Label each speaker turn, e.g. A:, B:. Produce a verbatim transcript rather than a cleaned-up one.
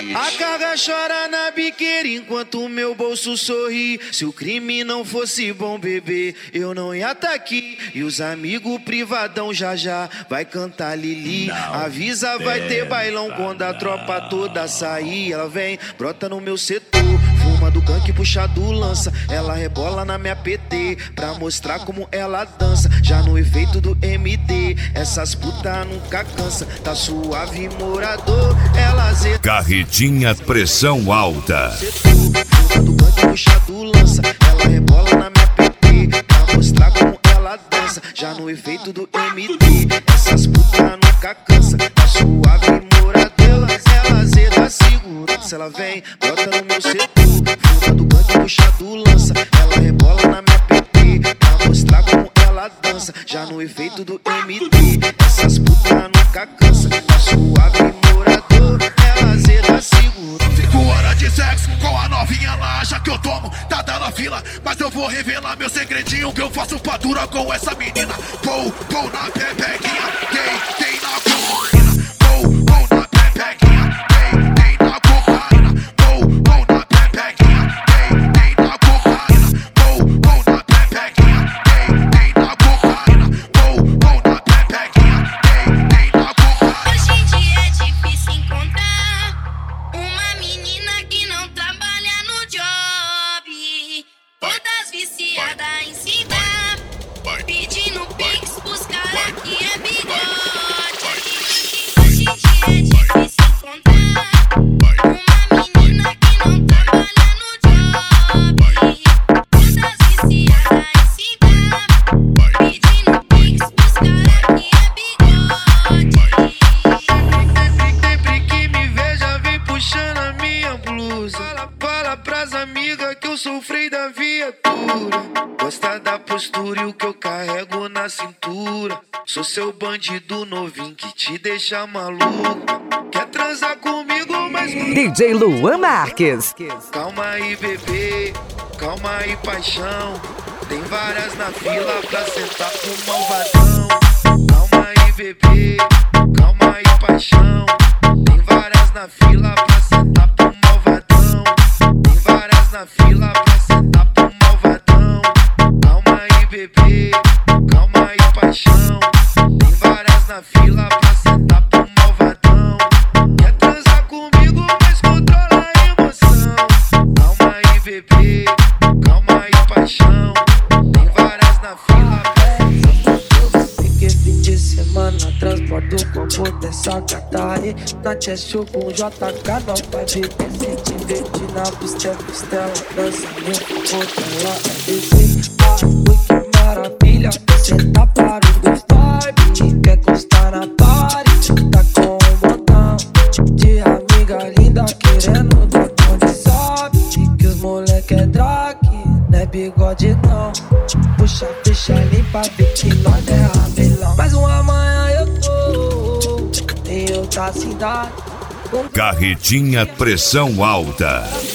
A: A carga chora na biqueira enquanto o meu bolso sorri. Se o crime não fosse bom, bebê, eu não ia tá aqui. E os amigos privadão já já vai cantar Lili. Não avisa, vai ter bailão quando a tropa toda sair. Ela vem, brota no meu setor, fuma do gangue, puxa do lança. Ela rebola na minha P T pra mostrar como ela dança. Já no efeito do M D, essas putas nunca cansa. Tá suave, morador, ela zeta.
B: Carretinha pressão alta.
A: Fuma do gangue, puxa do lança. Ela rebola na minha P T pra mostrar como ela dança. Já no efeito do M D, essas putas nunca cansa. Tá suave, morador, ela zeta. Segurança, ela vem, bota no meu setor. Fuma do gangue, puxa do lança. Ela rebola na minha P T pra mostrar como ela dança. Já no efeito do M D, essas putas nunca cansa. Tá suave, morador, ela zeta. Segura.
C: Cinco horas de sexo com a novinha lá, acha que eu tomo, tá dando a fila. Mas eu vou revelar meu segredinho, que eu faço fatura com essa menina. Pou, pou na pepequinha, quem tem na cocaína. Pou, pou na pepequinha, quem tem na cocaína. Pou, pou na pepequinha, quem tem na cocaína. Pou, pou na pepequinha, quem tem na cocaína. Pou, pou na pepequinha, quem tem na cocaína.
D: Hoje em dia é difícil encontrar uma menina que não trabalha no job. Todas viciadas em cima, pedindo pix pros caras que é bigode. Hoje em dia é difícil encontrar uma menina que não trabalha no job. Todas viciadas em cima, pedindo pix pros caras que é bigode.
A: Sempre que me veja, vem puxando a minha blusa. Fala, fala pras amigas que eu sou o freio da viatura. Gosta da postura e o que eu carrego na cintura. Sou seu bandido novinho que te deixa maluco. Quer transar comigo, mas...
E: D J Luan Marques.
A: Calma aí, bebê, calma aí, paixão. Tem várias na fila pra sentar com malvadão. Calma aí, bebê, calma aí, paixão. Tem várias na fila pra sentar pro malvadão. Tem várias na fila pra sentar pro malvadão. Calma aí, bebê, calma aí, paixão. Tem várias na fila pra sentar pro malvadão. Quer transar comigo, mas controla a emoção. Calma aí, bebê, calma aí, paixão. Tem várias na fila pra...
F: Fiquei fim de semana, transporto o combo dessa Catari. Na Cheshire com J K, não vai ver se te divertir na pista, costela. Dança no corpo, ela é bebê. Ah, ui, que maravilha, você tá para o vibe. Quer gostar na party, tá com um botão de amiga linda querendo dar onde sobe. Que os moleque é drag, não é bigode não. Puxa, ficha limpa, vê que nós é rabelão. Mais uma amanhã eu tô em outra cidade.
B: Carretinha pressão alta.